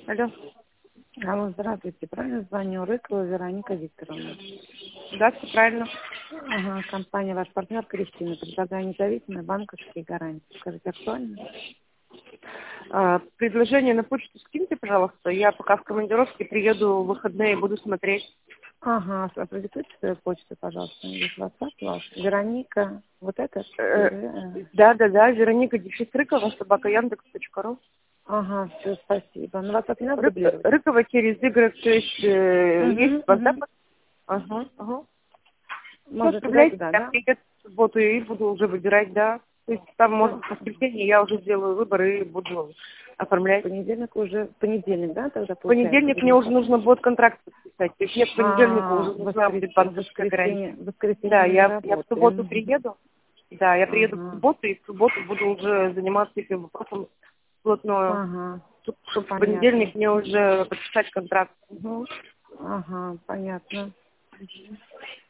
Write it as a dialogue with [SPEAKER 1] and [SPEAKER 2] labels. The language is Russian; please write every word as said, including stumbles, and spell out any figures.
[SPEAKER 1] Алло.
[SPEAKER 2] Алло, здравствуйте. Правильно звоню? Рыкова Вероника Викторовна.
[SPEAKER 1] Да, все правильно.
[SPEAKER 2] Ага, компания «Ваш партнер» Кристина. Предлагаю независимые банковские гарантии. Скажите, актуально?
[SPEAKER 1] А, предложение на почту скиньте, пожалуйста. Я пока в командировке приеду в выходные, буду смотреть.
[SPEAKER 2] Ага, а продиктуйте свою почту, пожалуйста. Здесь WhatsApp ваш. Вероника, вот это?
[SPEAKER 1] Э,
[SPEAKER 2] Э,
[SPEAKER 1] да, да, да, Вероника Дефис Рыкова, собака Яндекс точка ру.
[SPEAKER 2] Ага, все, спасибо. На WhatsApp не надо
[SPEAKER 1] Ры-
[SPEAKER 2] дублировать?
[SPEAKER 1] Рыкова через Y, то есть э,
[SPEAKER 2] Угу,
[SPEAKER 1] есть WhatsApp.
[SPEAKER 2] угу.
[SPEAKER 1] Ага, ага. Все,
[SPEAKER 2] Можно
[SPEAKER 1] отправляйте,
[SPEAKER 2] туда-туда,
[SPEAKER 1] я
[SPEAKER 2] да?
[SPEAKER 1] приеду в субботу и буду уже выбирать, да. То есть там, может,
[SPEAKER 2] Да.
[SPEAKER 1] в воскресенье я уже сделаю выбор и буду
[SPEAKER 2] В
[SPEAKER 1] оформлять.
[SPEAKER 2] понедельник уже, в понедельник, да, тогда
[SPEAKER 1] В
[SPEAKER 2] получается?
[SPEAKER 1] понедельник мне
[SPEAKER 2] Будем...
[SPEAKER 1] уже нужно будет контракт подписать. То есть мне к понедельнику
[SPEAKER 2] А,
[SPEAKER 1] уже
[SPEAKER 2] в
[SPEAKER 1] нужна
[SPEAKER 2] воскрес...
[SPEAKER 1] будет
[SPEAKER 2] в
[SPEAKER 1] банковская
[SPEAKER 2] воскресенье,
[SPEAKER 1] гарантия.
[SPEAKER 2] в воскресенье
[SPEAKER 1] Да,
[SPEAKER 2] мы не
[SPEAKER 1] я, я в субботу
[SPEAKER 2] работаем.
[SPEAKER 1] приеду. Да, я приеду в
[SPEAKER 2] Ага,
[SPEAKER 1] субботу, и в субботу буду уже заниматься этим вопросом плотно.
[SPEAKER 2] ага,
[SPEAKER 1] Чтобы в
[SPEAKER 2] понятно.
[SPEAKER 1] понедельник мне уже подписать контракт. Мгм.
[SPEAKER 2] Ага, понятно.